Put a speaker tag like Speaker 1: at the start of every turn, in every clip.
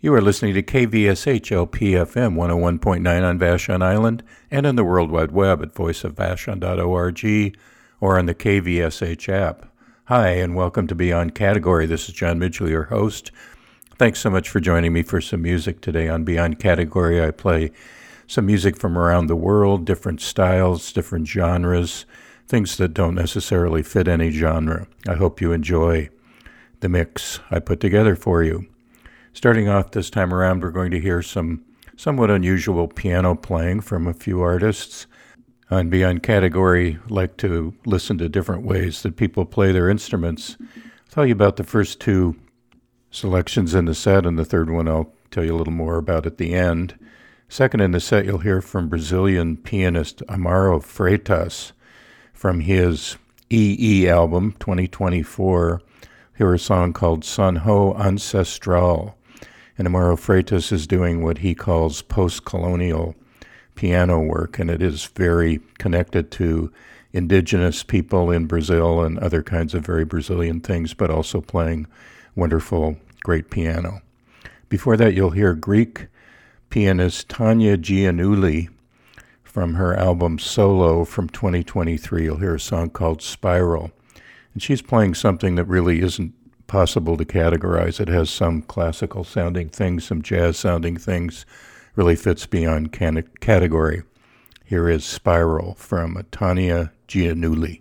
Speaker 1: You are listening to KVSH LPFM 101.9 on Vashon Island and on the World Wide Web at voiceofvashon.org or on the KVSH app. Hi, and welcome to Beyond Category. This is John Midgley, your host. Thanks so much for joining me for some music today. On Beyond Category, I play some music from around the world, different styles, different genres, things that don't necessarily fit any genre. I hope you enjoy the mix I put together for you. Starting off this time around, we're going to hear some somewhat unusual piano playing from a few artists. On Beyond Category, I like to listen to different ways that people play their instruments. I'll tell you about the first two selections in the set, and the third one I'll tell you a little more about at the end. Second in the set, you'll hear from Brazilian pianist Amaro Freitas from his EE album, 2024. Hear a song called Sanho Ancestral. And Amaro Freitas is doing what he calls post-colonial piano work, and it is very connected to indigenous people in Brazil and other kinds of very Brazilian things, but also playing wonderful, great piano. Before that, you'll hear Greek pianist Tanya Giannulli from her album Solo from 2023. You'll hear a song called Spiral. And she's playing something that really isn't possible to categorize. It has some classical sounding things, some jazz sounding things, really fits beyond category. Here is Spiral from Tanya Giannulli.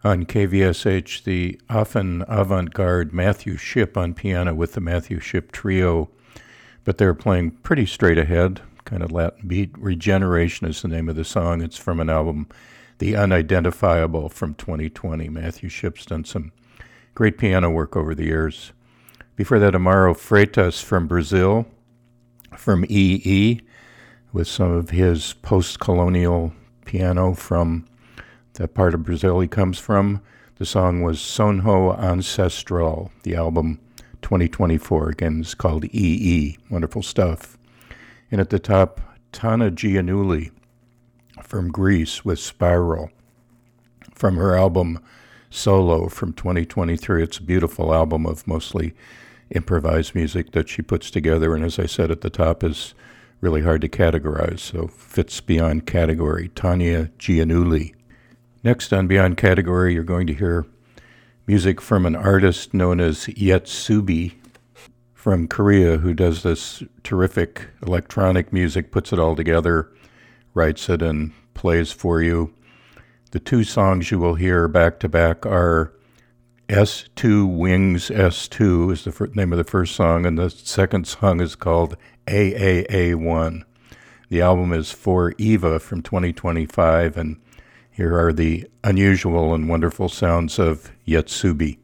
Speaker 1: On KVSH, the often avant-garde Matthew Shipp on piano with the Matthew Shipp Trio, but they're playing pretty straight ahead, kind of Latin beat. Regeneration is the name of the song. It's from an album, The Unidentifiable, from 2020. Matthew Shipp's done some great piano work over the years. Before that, Amaro Freitas from Brazil, from EE, with some of his post-colonial piano from the part of Brazil he comes from. The song was Sonho Ancestral. The album 2024, again, is called EE. Wonderful stuff. And at the top, Tana Giannulli from Greece with Spiral, from her album Solo from 2023. It's a beautiful album of mostly improvised music that she puts together, and as I said at the top, is really hard to categorize, so fits beyond category. Tanya Giannulli. Next on Beyond Category, you're going to hear music from an artist known as Yetsubi from Korea, who does this terrific electronic music, puts it all together, writes it, and plays for you. The two songs you will hear back to back are S2 Wings S2 is the name of the first song, and the second song is called AAA1. The album is For Eva from 2025, and here are the unusual and wonderful sounds of Yetsubi.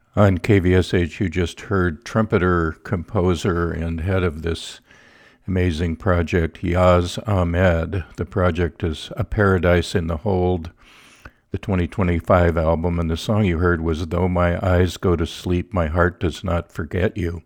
Speaker 1: On KVSH, you just heard trumpeter, composer, and head of this amazing project, Yaz Ahmed. The project is A Paradise in the Hold, the 2025 album, and the song you heard was Though My Eyes Go to Sleep, My Heart Does Not Forget You.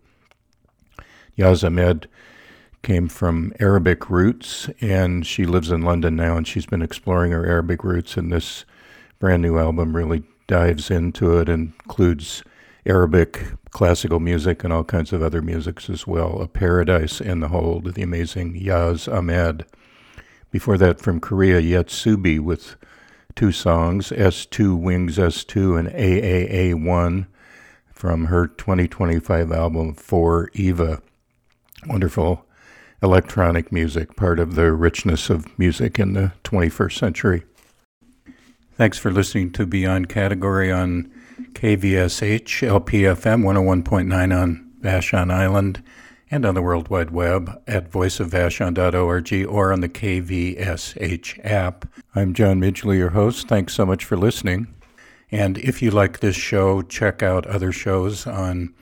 Speaker 1: Yaz Ahmed came from Arabic roots, and she lives in London now, and she's been exploring her Arabic roots, and this brand new album really dives into it and includes Arabic classical music and all kinds of other musics as well. A Paradise in the Hold, the amazing Yaz Ahmed. Before that, from Korea, Yetsubi with two songs, S2 Wings S2 and AAA1 from her 2025 album For Eva. Wonderful electronic music, part of the richness of music in the 21st century. Thanks for listening to Beyond Category on KVSH, LPFM 101.9 on Vashon Island and on the World Wide Web at voiceofvashon.org or on the KVSH app. I'm John Midgley, your host. Thanks so much for listening. And if you like this show, check out other shows on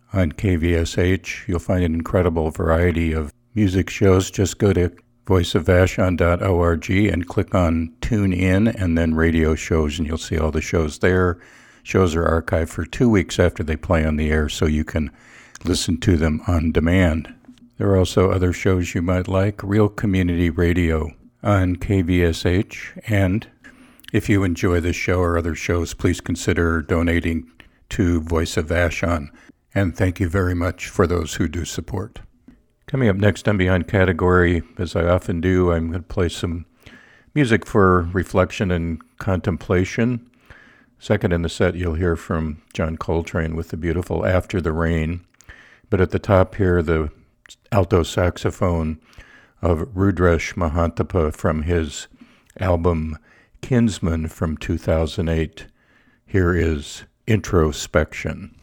Speaker 1: KVSH. You'll find an incredible variety of music shows. Just go to voiceofvashon.org and click on Tune In and then radio shows, and you'll see all the shows there. Shows are archived for 2 weeks after they play on the air, so you can listen to them on demand. There are also other shows you might like. Real Community Radio on KVSH. And if you enjoy this show or other shows, please consider donating to Voice of Vashon. And thank you very much for those who do support. Coming up next on Beyond Category, as I often do, I'm going to play some music for reflection and contemplation. Second in the set, you'll hear from John Coltrane with the beautiful After the Rain. But at the top here, the alto saxophone of Rudresh Mahantapa from his album Kinsman from 2008. Here is Introspection.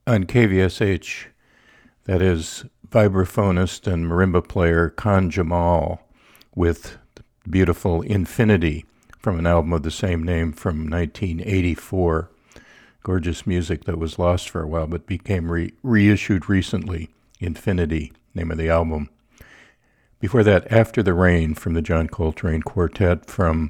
Speaker 1: On KVSH, that is vibraphonist and marimba player Khan Jamal with the beautiful Infinity from an album of the same name from 1984. Gorgeous music that was lost for a while but became reissued recently. Infinity, name of the album. Before that, After the Rain from the John Coltrane Quartet from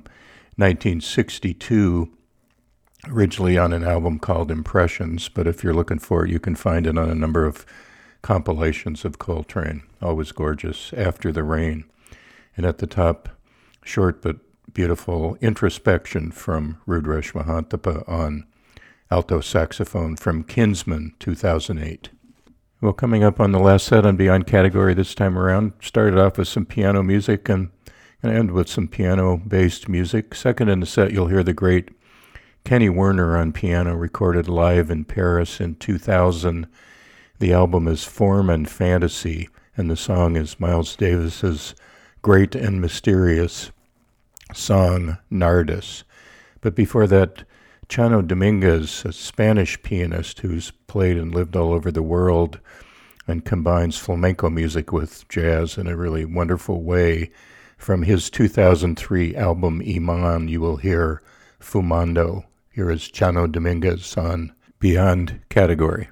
Speaker 1: 1962, originally on an album called Impressions, but if you're looking for it, you can find it on a number of compilations of Coltrane. Always gorgeous, After the Rain. And at the top, short but beautiful Introspection from Rudresh Mahantapa on alto saxophone from Kinsman, 2008. Well, coming up on the last set on Beyond Category this time around, started off with some piano music and going to end with some piano-based music. Second in the set, you'll hear the great Kenny Werner on piano, recorded live in Paris in 2000. The album is Form and Fantasy, and the song is Miles Davis's great and mysterious song, Nardis. But before that, Chano Dominguez, a Spanish pianist who's played and lived all over the world and combines flamenco music with jazz in a really wonderful way. From his 2003 album Iman, you will hear Fumando. Here is Chano Dominguez on Beyond Category.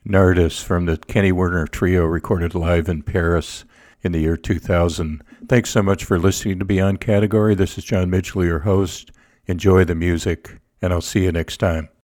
Speaker 1: Nardis from the Kenny Werner Trio, recorded live in Paris in the year 2000. Thanks so much for listening to Beyond Category. This is John Midgley, your host. Enjoy the music, and I'll see you next time.